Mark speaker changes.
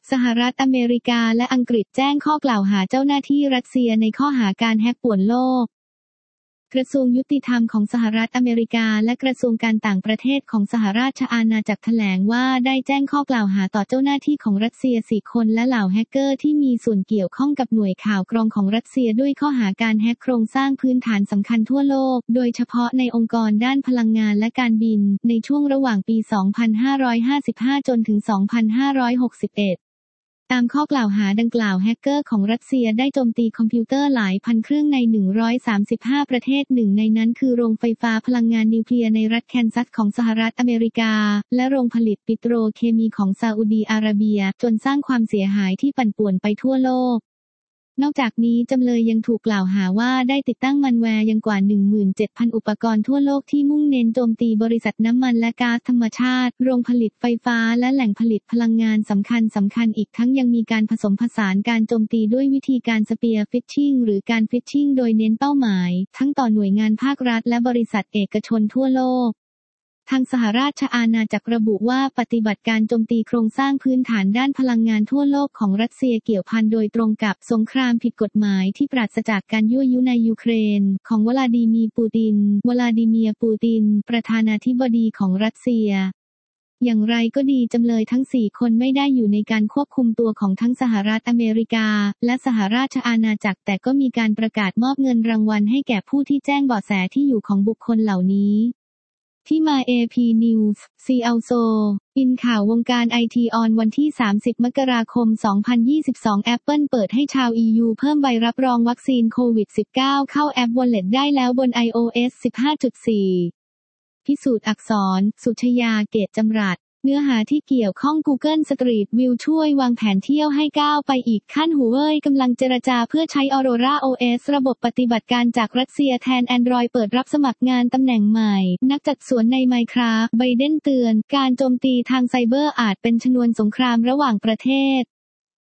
Speaker 1: สหรัฐอเมริกาและอังกฤษแจ้งข้อกล่าวหาเจ้าหน้าที่รัสเซียในข้อหาการแฮกป่วนโลกกระทรวงยุติธรรมของสหรัฐอเมริกาและกระทรวงการต่างประเทศของสหราชอาณาจักรแถลงว่าได้แจ้งข้อกล่าวหาต่อเจ้าหน้าที่ของรัสเซีย4 คนและเหล่าแฮกเกอร์ที่มีส่วนเกี่ยวข้องกับหน่วยข่าวกรองของรัสเซียด้วยข้อหาการแฮกโครงสร้างพื้นฐานสำคัญทั่วโลกโดยเฉพาะในองค์กรด้านพลังงานและการบินในช่วงระหว่างปี 2555 จนถึง 2561ตามข้อกล่าวหาดังกล่าวแฮกเกอร์ของรัสเซียได้โจมตีคอมพิวเตอร์หลายพันเครื่องใน135ประเทศหนึ่งในนั้นคือโรงไฟฟ้าพลังงานนิวเคลียร์ในรัฐแคนซัสของสหรัฐอเมริกาและโรงผลิตปิโตรเคมีของซาอุดีอาระเบียจนสร้างความเสียหายที่ปั่นป่วนไปทั่วโลกนอกจากนี้จำเลยยังถูกกล่าวหาว่าได้ติดตั้งมันแวร์ยังกว่า 17,000 อุปกรณ์ทั่วโลกที่มุ่งเน้นโจมตีบริษัทน้ำมันและก๊าซธรรมชาติโรงผลิตไฟฟ้าและแหล่งผลิตพลังงานสำคัญอีกทั้งยังมีการผสมผสานการโจมตีด้วยวิธีการสเปียร์ฟิชชิงหรือการฟิชชิงโดยเน้นเป้าหมายทั้งต่อหน่วยงานภาครัฐและบริษัทเอกชนทั่วโลกทางสหราชอาณาจักรระบุว่าปฏิบัติการโจมตีโครงสร้างพื้นฐานด้านพลังงานทั่วโลกของรัสเซียเกี่ยวพันโดยตรงกับสงครามผิดกฎหมายที่ปราศจากการยั่วยุในยูเครนของวลาดิเมียร์ปูตินประธานาธิบดีของรัสเซียอย่างไรก็ดีจำเลยทั้ง4 คนไม่ได้อยู่ในการควบคุมตัวของทั้งสหรัฐอเมริกาและสหราชอาณาจักรแต่ก็มีการประกาศมอบเงินรางวัลให้แก่ผู้ที่แจ้งเบาะแสที่อยู่ของบุคคลเหล่านี้ที่มา AP News CLSO อินข่าววงการไอทีออนวันที่ 30 มกราคม 2022 Apple เปิดให้ชาว EU เพิ่มใบรับรองวัคซีนโควิด -19 เข้าแอป Wallet ได้แล้วบน iOS 15.4 พิสูจน์อักษร สุชยา เกตจำรัดเนื้อหาที่เกี่ยวข้อง Google Street View ช่วยวางแผนเที่ยวให้ก้าวไปอีกขั้น Huawei กำลังเจรจาเพื่อใช้ Aurora OS ระบบปฏิบัติการจากรัสเซียแทน Android เปิดรับสมัครงานตำแหน่งใหม่นักจัดสวนใน Minecraft ไบเดนเตือนการโจมตีทางไซเบอร์อาจเป็นชนวนสงครามระหว่างประเทศ